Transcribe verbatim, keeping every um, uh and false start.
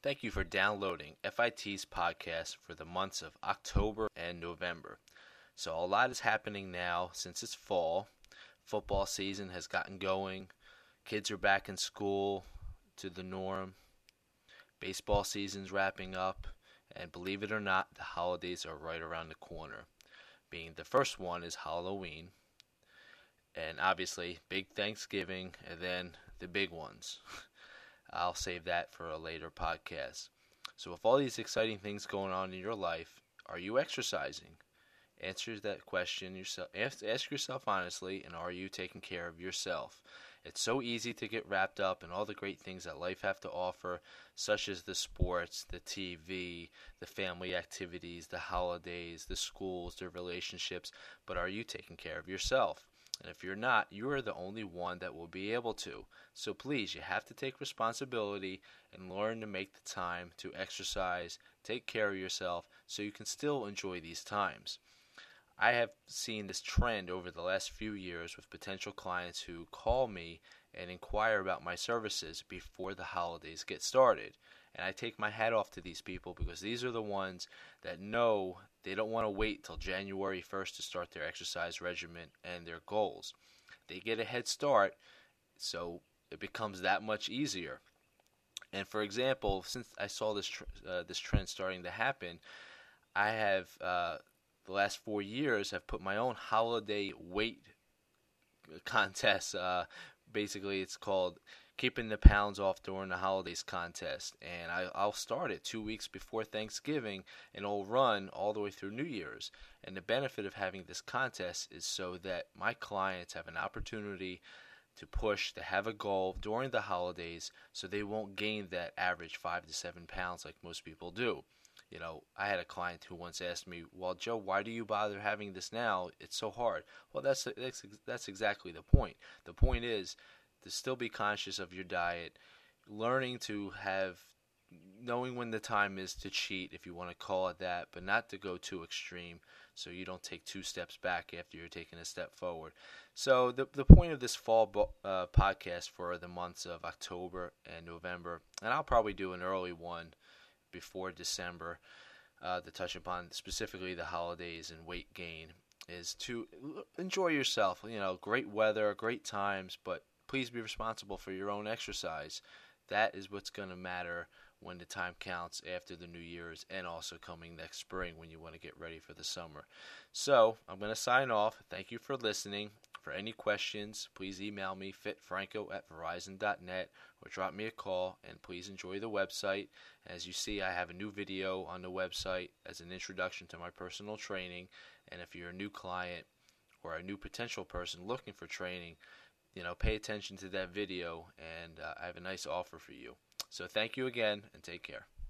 Thank you for downloading F I T's podcast for the months of October and November. So a lot is happening now since it's fall. Football season has gotten going. Kids are back in school to the norm. Baseball season's wrapping up. And believe it or not, the holidays are right around the corner. Being the first one is Halloween. And obviously, big Thanksgiving, and then the big ones. I'll save that for a later podcast. So with all these exciting things going on in your life, are you exercising? Answer that question yourself. Ask, ask yourself honestly, and are you taking care of yourself? It's so easy to get wrapped up in all the great things that life have to offer, such as the sports, the T V, the family activities, the holidays, the schools, the relationships, but are you taking care of yourself? And if you're not, you are the only one that will be able to. So please, you have to take responsibility and learn to make the time to exercise, take care of yourself, so you can still enjoy these times. I have seen this trend over the last few years with potential clients who call me and inquire about my services before the holidays get started. And I take my hat off to these people because these are the ones that know they don't want to wait till January first to start their exercise regimen and their goals. They get a head start, so it becomes that much easier. And for example, since I saw this tr- uh, this trend starting to happen, I have uh, the last four years have put my own holiday weight contest. Uh, basically, it's called Keeping the Pounds Off During the Holidays contest, and I, I'll start it two weeks before Thanksgiving, and it'll run all the way through New Year's. And the benefit of having this contest is so that my clients have an opportunity to push, to have a goal during the holidays, so they won't gain that average five to seven pounds like most people do. You know, I had a client who once asked me, "Well, Joe, why do you bother having this now? It's so hard." Well, that's that's that's exactly the point. The point is to still be conscious of your diet, learning to have, knowing when the time is to cheat, if you want to call it that, but not to go too extreme so you don't take two steps back after you're taking a step forward. So the the point of this fall bo- uh, podcast for the months of October and November, and I'll probably do an early one before December, uh, to touch upon specifically the holidays and weight gain, is to enjoy yourself. You know, great weather, great times, but please be responsible for your own exercise. That is what's going to matter when the time counts after the New Year's and also coming next spring when you want to get ready for the summer. So I'm going to sign off. Thank you for listening. For any questions, please email me, fitfranco at verizon dot net, or drop me a call, and please enjoy the website. As you see, I have a new video on the website as an introduction to my personal training, and if you're a new client or a new potential person looking for training, you know, pay attention to that video, and uh, I have a nice offer for you. So thank you again, and take care.